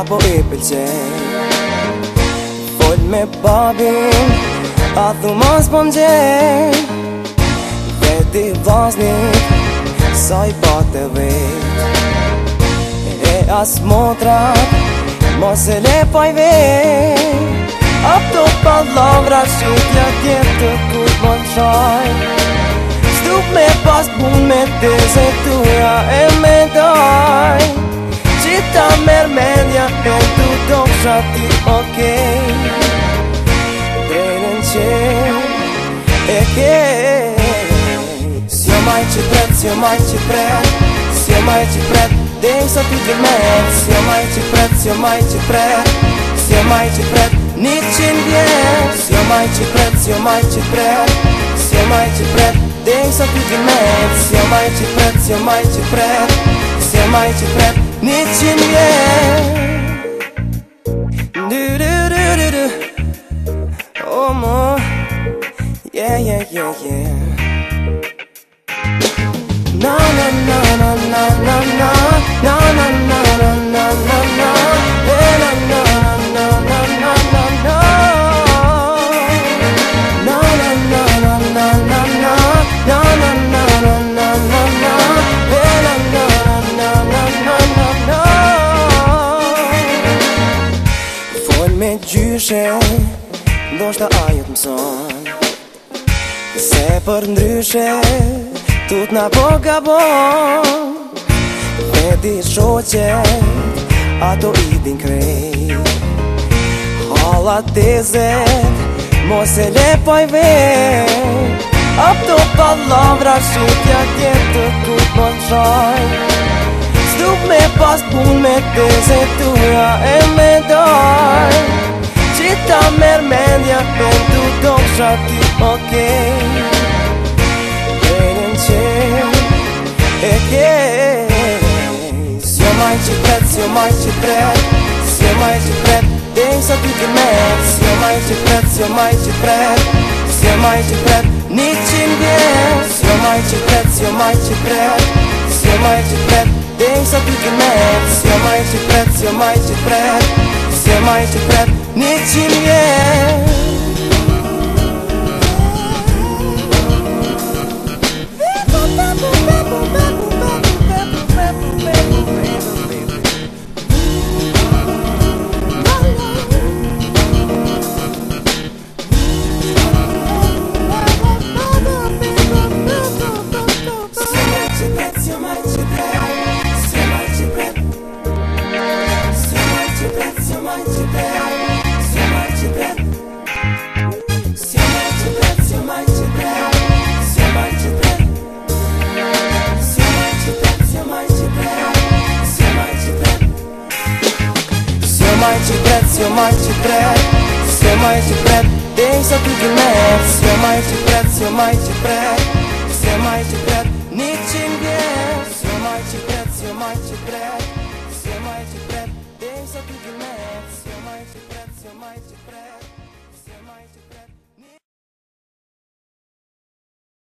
apo I pëlqej. Fol me babin, a thu mos po m'gjen. Veti vaznit, sa I bate vet. E as motrat, mos e le pa I vet. Apto palavra shqitja tjetë kur po t'shaj. Stup me pas pun me teze tuja e me daj. Qita mermendja e tu dosha ti okej. Drejnën që e kej. S'jo maj që pret, s'jo maj që pret, s'jo maj që pret, dej sa ti gëmet. S'jo maj që pret, s'jo maj që pret, s'jo maj që pret, 100 vjet. S'jo maj që pret, s'jo maj që pret, s'jo maj që pret, dej sa ti gëmet. S'jo maj që pret, s'jo maj që pret, s'jo maj që pret, 100 vjet. Oh mo, yeah, yeah, yeah, yeah. Na na na na na na na, na na na na na na na, na na na na na na na na, na na na na na na na, na na na na na na na, na na na na na. Fol me gjyshe, ndoshta ajo t'mëson, se për ndryshe tut na po gabon. Vedi shoqet, ato I din krejt. Halla tezet, mos e le pa I vet. Apto palavra shqitja tjetë kur po t'shaj. Stup me pas pun me tezet tuja e me daj. Qita mermendja e tu dosha ti okej. Drejnën që e kej. S'jo maj që pret, s'jo maj që pret, s'jo maj që pret, dej sa ti gëmet. S'jo maj që pret, s'jo maj që pret, s'jo maj që pret, 100 vjet. S'jo maj që pret, s'jo maj që pret, s'jo maj që pret, dej sa ti gëmet. S'jo maj që pret, s'jo maj që pret, s'jo maj që pret, 100 vjet. S'jo maj që pret, s'jo maj që pret, dej sa ti gëmet. S'jo maj që pret, s'jo maj që pret, s'jo maj që pret, 100 vjet. S'jo maj që pret, s'jo maj që pret.